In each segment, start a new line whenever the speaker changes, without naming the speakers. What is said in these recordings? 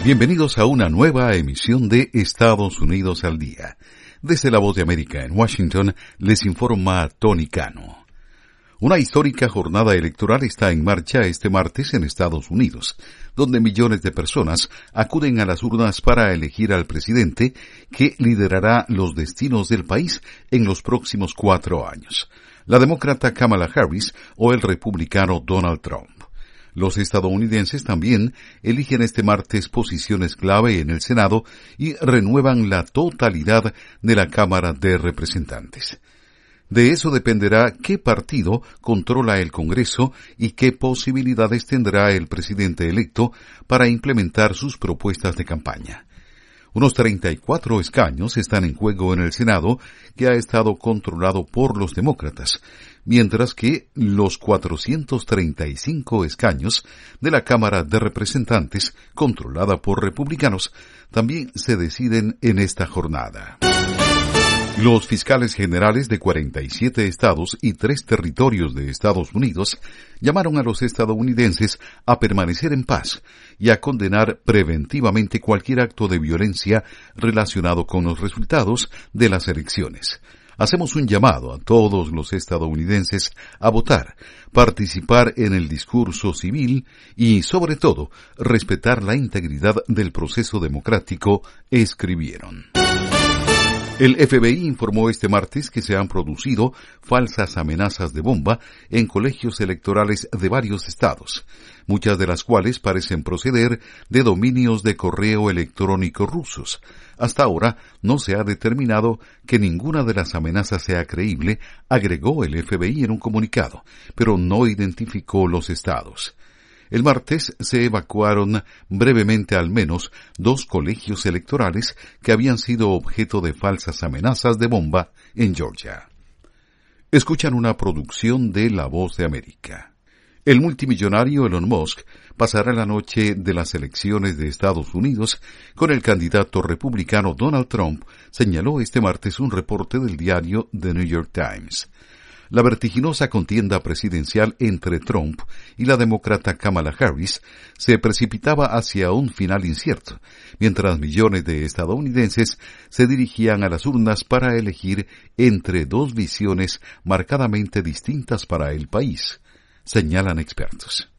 Bienvenidos a una nueva emisión de Estados Unidos al Día. Desde la Voz de América en Washington les informa Tony Cano. Una histórica jornada electoral está en marcha este martes en Estados Unidos, donde millones de personas acuden a las urnas para elegir al presidente que liderará los destinos del país en los próximos 4 años, la demócrata Kamala Harris o el republicano Donald Trump. Los estadounidenses también eligen este martes posiciones clave en el Senado y renuevan la totalidad de la Cámara de Representantes. De eso dependerá qué partido controla el Congreso y qué posibilidades tendrá el presidente electo para implementar sus propuestas de campaña. Unos 34 escaños están en juego en el Senado, que ha estado controlado por los demócratas, mientras que los 435 escaños de la Cámara de Representantes, controlada por republicanos, también se deciden en esta jornada. Los fiscales generales de 47 estados y 3 territorios de Estados Unidos llamaron a los estadounidenses a permanecer en paz y a condenar preventivamente cualquier acto de violencia relacionado con los resultados de las elecciones. Hacemos un llamado a todos los estadounidenses a votar, participar en el discurso civil y, sobre todo, respetar la integridad del proceso democrático, escribieron. El FBI informó este martes que se han producido falsas amenazas de bomba en colegios electorales de varios estados, muchas de las cuales parecen proceder de dominios de correo electrónico rusos. Hasta ahora no se ha determinado que ninguna de las amenazas sea creíble, agregó el FBI en un comunicado, pero no identificó los estados. El martes se evacuaron brevemente al menos 2 colegios electorales que habían sido objeto de falsas amenazas de bomba en Georgia. Escuchan una producción de La Voz de América. El multimillonario Elon Musk pasará la noche de las elecciones de Estados Unidos con el candidato republicano Donald Trump, señaló este martes un reporte del diario The New York Times. La vertiginosa contienda presidencial entre Trump y la demócrata Kamala Harris se precipitaba hacia un final incierto, mientras millones de estadounidenses se dirigían a las urnas para elegir entre 2 visiones marcadamente distintas para el país, señalan expertos.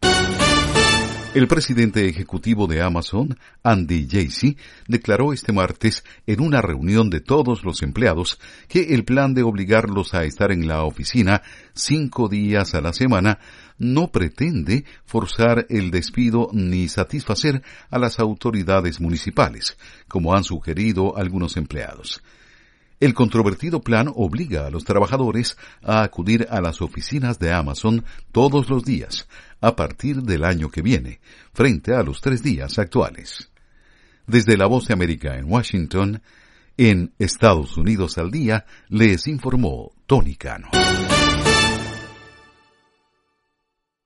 El presidente ejecutivo de Amazon, Andy Jassy, declaró este martes en una reunión de todos los empleados que el plan de obligarlos a estar en la oficina 5 días a la semana no pretende forzar el despido ni satisfacer a las autoridades municipales, como han sugerido algunos empleados. El controvertido plan obliga a los trabajadores a acudir a las oficinas de Amazon todos los días, a partir del año que viene, frente a los 3 días actuales. Desde La Voz de América en Washington, en Estados Unidos al Día, les informó Tony Cano.